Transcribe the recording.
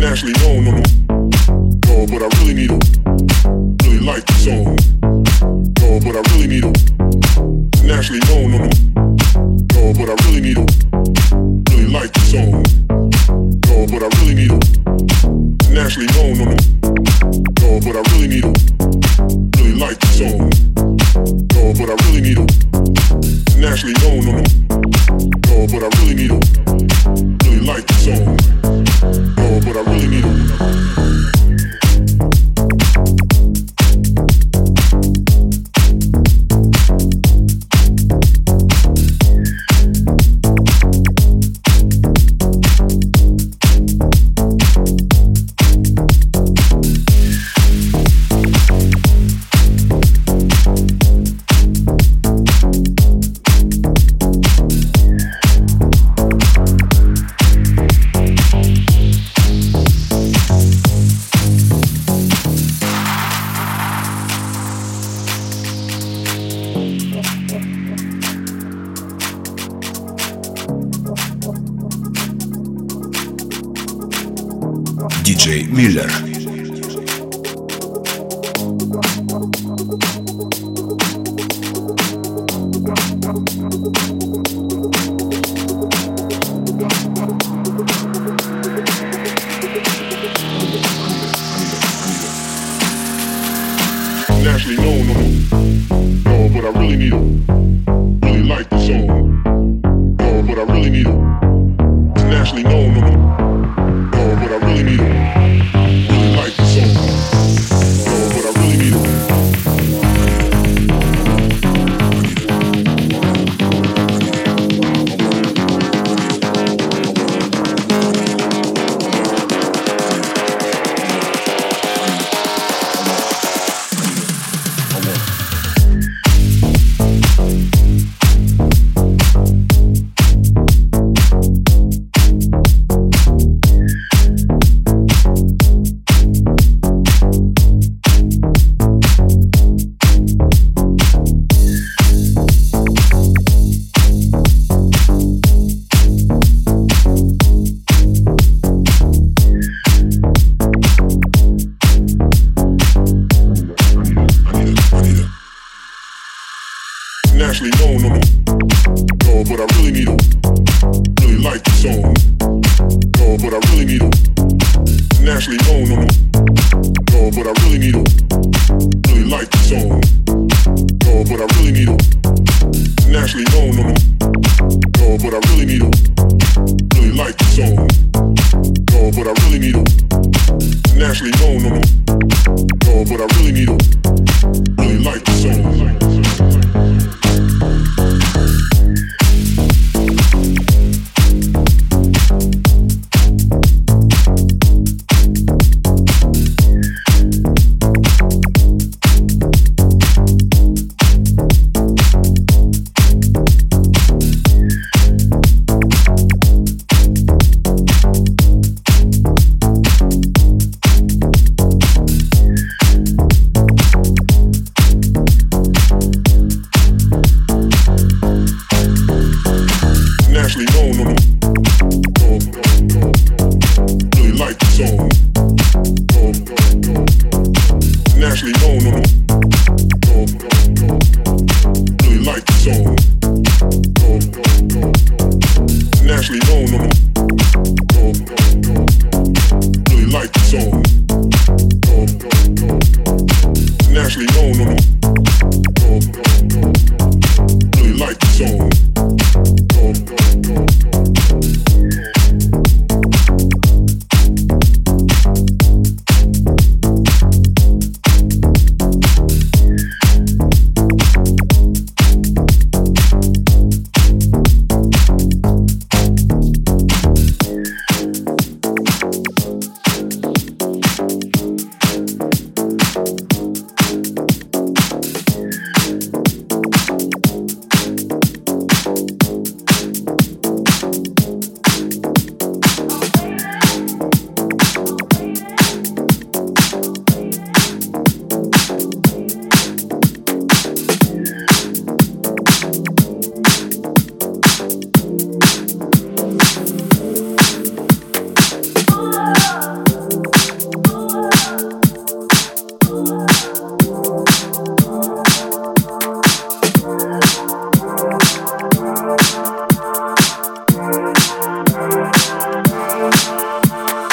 nationally known no more. Oh, but I really need 'em. Really like the song. Oh, but I really need 'em. Nationally known no more. Oh, but I really need 'em. Really like the song. Oh, but I really need 'em. Nationally known no more. Oh, but I really need 'em. Really like the song. Oh, but I really need 'em. Nationally known no more. Oh, but I really need 'em. Really like the song. Oh, but I really need 'em. DJ Miller. Nationally known no more. Oh, but I really need 'em. Really like the song. Oh, but I really need 'em. Nationally known no more. Oh, but I really need 'em. Really like the song. Oh, but I really need 'em. Nationally known no more. Oh, but I really need 'em. Really like the song. Oh, but I really need 'em. Nationally known no more. Oh, but I really need 'em. Really like the song. Oh, but I really need 'em. Nationally known no more. Oh, but I really need 'em. Really like the song. Oh, but I really need 'em. Nationally known no more. Oh, but I really need 'em. Really like the song. Nationally known no more. Oh, really like the song. Oh, nationally known no more. Oh, really like the song. Oh, nationally known no more. Oh, really like the song.